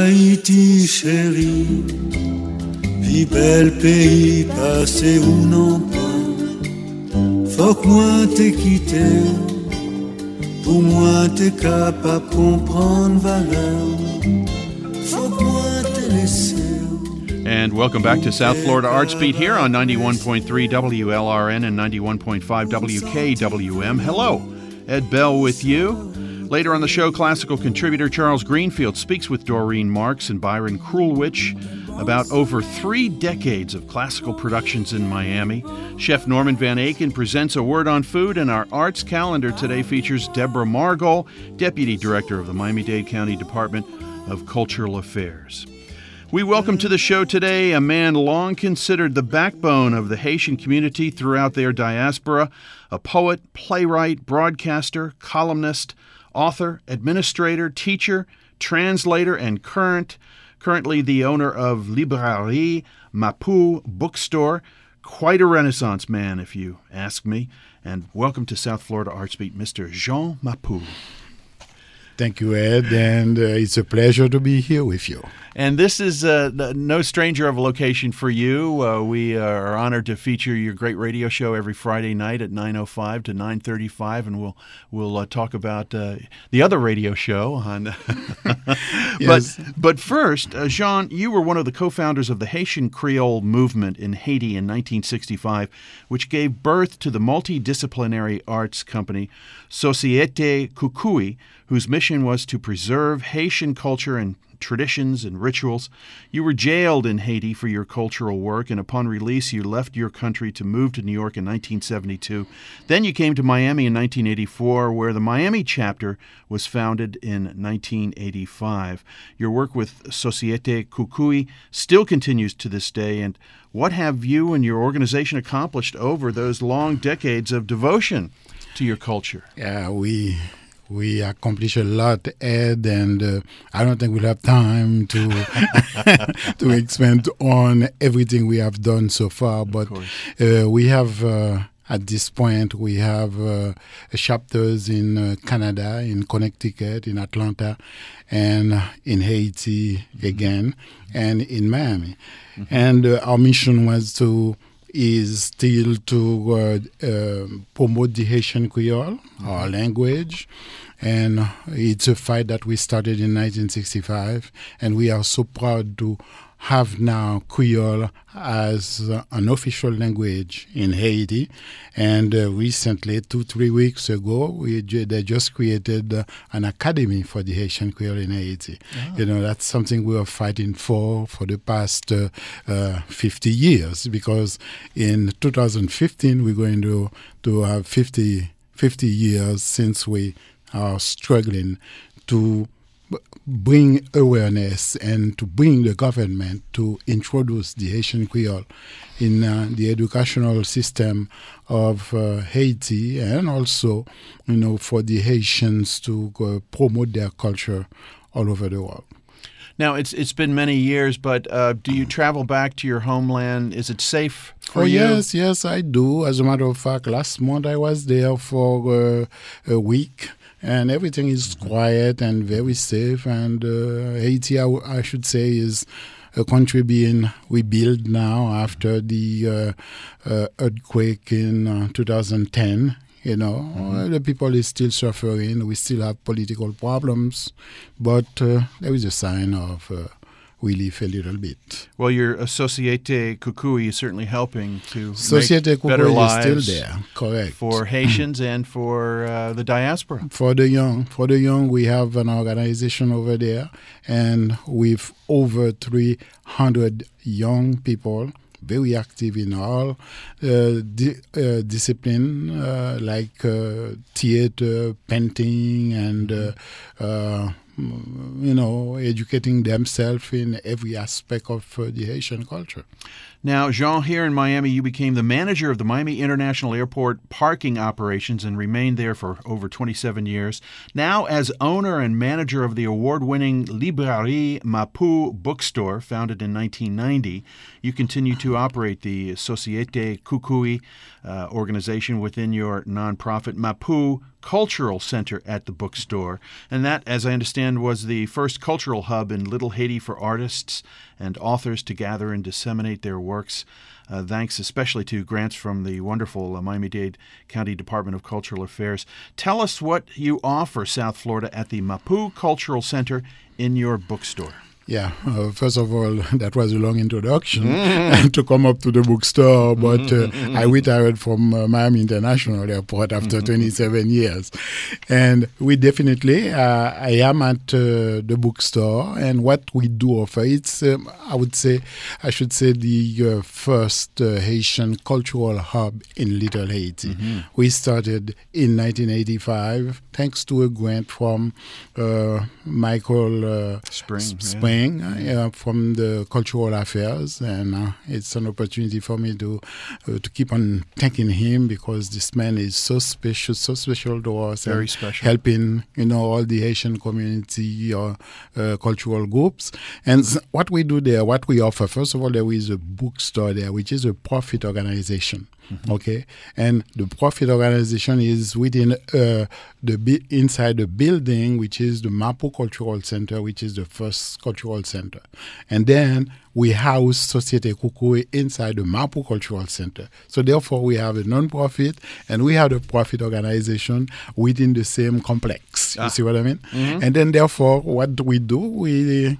Haïti chérie, puis bel pays passé ou non pas. Faut que moi t'ai quitté, pour moi t'es capable comprendre valeur. Faut que moi t'ai laissé. And welcome back to South Florida Arts Beat here on 91.3 WLRN and 91.5 WKWM. Hello, Ed Bell with you. Later on the show, classical contributor Charles Greenfield speaks with Doreen Marks and Byron Krulwich about over 3 decades of classical productions in Miami. Chef Norman Van Aken presents A Word on Food, and our arts calendar today features Deborah Margol, Deputy Director of the Miami-Dade County Department of Cultural Affairs. We welcome to the show today a man long considered the backbone of the Haitian community throughout their diaspora, a poet, playwright, broadcaster, columnist, author, administrator, teacher, translator, and currently the owner of Librairie Mapou bookstore. Quite a Renaissance man, if you ask me. And welcome to South Florida Arts Beat, Mr. Jean Mapou. Thank you, Ed, and it's a pleasure to be here with you. And this is no stranger of a location for you. We are honored to feature your great radio show every Friday night at 9:05 to 9:35, and we'll talk about the other radio show on. Yes. But first, Jean, you were one of the co-founders of the Haitian Creole movement in Haiti in 1965, which gave birth to the multidisciplinary arts company Société Kukui, whose mission was to preserve Haitian culture and traditions and rituals. You were jailed in Haiti for your cultural work, and upon release, you left your country to move to New York in 1972. Then you came to Miami in 1984, where the Miami chapter was founded in 1985. Your work with Société Kukui still continues to this day, and what have you and your organization accomplished over those long decades of devotion to your culture? Yeah, we accomplish a lot, Ed, and I don't think we'll have time to to expand on everything we have done so far. But we have, at this point, we have chapters in Canada, in Connecticut, in Atlanta, and in Haiti again, and in Miami. Mm-hmm. And our mission is still to promote the Haitian Creole, our language. And it's a fight that we started in 1965. And we are so proud to have now Creole as an official language in Haiti. And recently, 2-3 weeks ago, they just created an academy for the Haitian Creole in Haiti. Oh. You know, that's something we are fighting for the past 50 years, because in 2015, we're going to have 50 years since we are struggling to bring awareness and to bring the government to introduce the Haitian Creole in the educational system of Haiti, and also, you know, for the Haitians to promote their culture all over the world. Now, it's been many years, but do you travel back to your homeland? Is it safe for you? Yes, I do. As a matter of fact, last month I was there for a week. And everything is quiet and very safe. And Haiti, I should say, is a country being rebuilt now after the earthquake in 2010. You know, the people is still suffering. We still have political problems. But there is a sign of relief a little bit. Well, your Société Kukui is certainly helping to Société make better Kukui lives is still there, correct, for Haitians and for the diaspora. For the young, we have an organization over there, and with over 300 young people, very active in all discipline like theater, painting, and educating themselves in every aspect of the Haitian culture. Now, Jean, here in Miami, you became the manager of the Miami International Airport parking operations and remained there for over 27 years. Now, as owner and manager of the award-winning Librairie Mapou bookstore, founded in 1990, you continue to operate the Société Kukui organization within your nonprofit Mapou Cultural Center at the bookstore. And that, as I understand, was the first cultural hub in Little Haiti for artists and authors to gather and disseminate their works, thanks especially to grants from the wonderful Miami-Dade County Department of Cultural Affairs. Tell us what you offer South Florida at the Mapu Cultural Center in your bookstore. Yeah, first of all, that was a long introduction to come up to the bookstore, but I retired from Miami International Airport after 27 years. And we definitely, I am at the bookstore, and what we do offer, it's, I should say the first Haitian cultural hub in Little Haiti. We started in 1985, thanks to a grant from Michael Spring. From the Cultural Affairs, and it's an opportunity for me to keep on thanking him, because this man is so special to us. Very special. Helping, all the Haitian community or cultural groups. And what we do there, what we offer, first of all, there is a bookstore there, which is a profit organization. Okay, and the profit organization is within inside the building, which is the Mapu Cultural Center, which is the first cultural center, and then we house Societe Kukui inside the Mapu Cultural Center. So therefore, we have a non-profit and we have a profit organization within the same complex. You see what I mean? And then therefore, what we do, we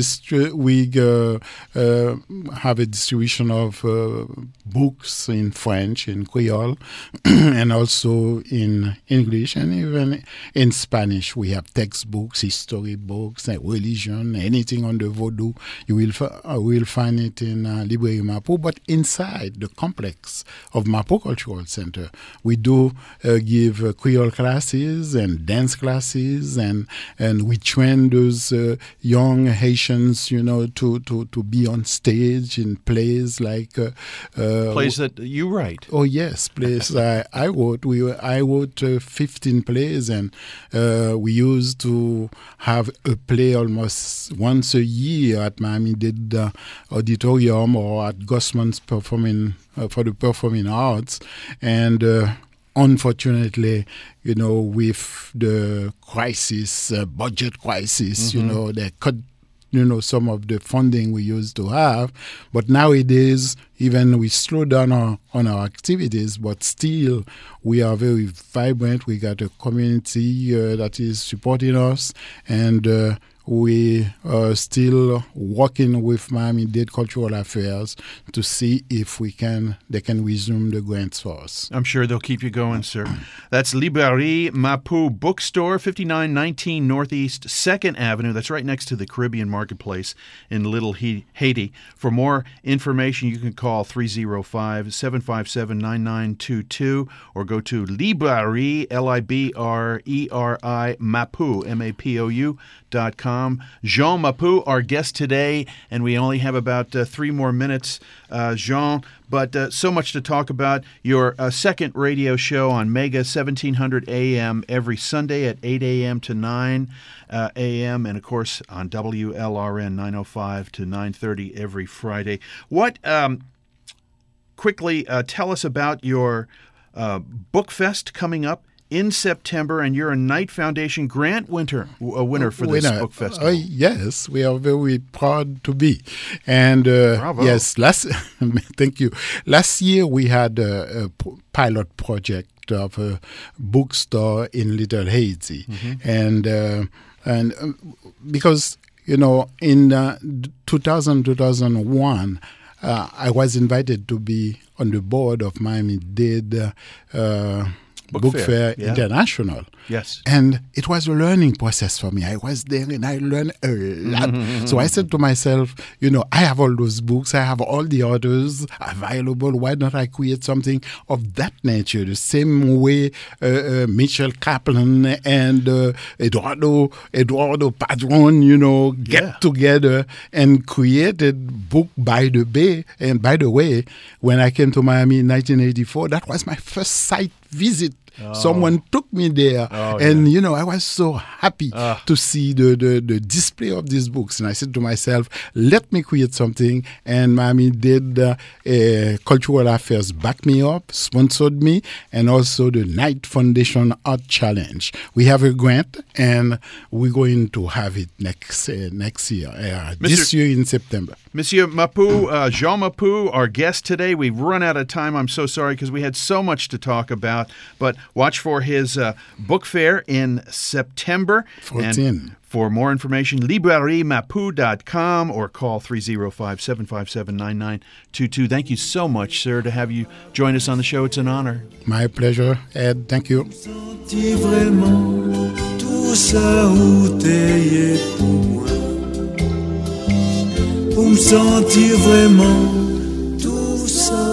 have a distribution of books in French, in Creole, and also in English, and even in Spanish. We have textbooks, history books, religion, anything on the Vodou. You will find it in Librairie Mapu. But inside the complex of Mapu Cultural Center, we do give Creole classes and dance classes, and we train those young Haitians, to be on stage in plays like plays that you write. Oh yes, plays I wrote. I wrote 15 plays, and we used to have a play almost once a year at Miami-Dade Auditorium or at Gossman's performing for the performing arts, and unfortunately, with the crisis, budget crisis, they cut some of the funding we used to have. But nowadays, even we slow down on our activities, but still we are very vibrant. We got a community that is supporting us, and we are still working with Miami-Dade Cultural Affairs to see if they can resume the grants for us. I'm sure they'll keep you going, sir. That's Librairie Mapu Bookstore, 5919 Northeast 2nd Avenue. That's right next to the Caribbean Marketplace in Little Haiti. For more information, you can call 305-757-9922 or go to Librairie, Libreri, Mapu, Mapou.com. Jean Mapu, our guest today, and we only have about 3 more minutes, Jean, but so much to talk about. Your second radio show on Mega 1700 AM every Sunday at 8 a.m. to 9 a.m., and of course on WLRN 905 to 930 every Friday. What, quickly, tell us about your Book Fest coming up in September, and you're a Knight Foundation grant winner for this book festival. Yes, we are very proud to be. And Bravo. Yes, thank you. Last year we had a pilot project of a bookstore in Little Haiti, and because in 2001. I was invited to be on the board of Miami-Dade Book Fair International. Yes. And it was a learning process for me. I was there and I learned a lot. So I said to myself, I have all those books. I have all the authors available. Why don't I create something of that nature? The same way Mitchell Kaplan and Eduardo Padron, get together and created Book by the Bay. And by the way, when I came to Miami in 1984, that was my first site visit Someone took me there, and I was so happy to see the display of these books. And I said to myself, let me create something. And Miami did Cultural Affairs back me up, sponsored me, and also the Knight Foundation Art Challenge. We have a grant, and we're going to have it next year, this year in September. Monsieur Mapou, Jean Mapou, our guest today. We've run out of time. I'm so sorry because we had so much to talk about. But watch for his book fair in September. 14. And for more information, librairiemapou.com or call 305-757-9922. Thank you so much, sir, to have you join us on the show. It's an honor. My pleasure, Ed. Thank you. Pour me sentir vraiment tout ça.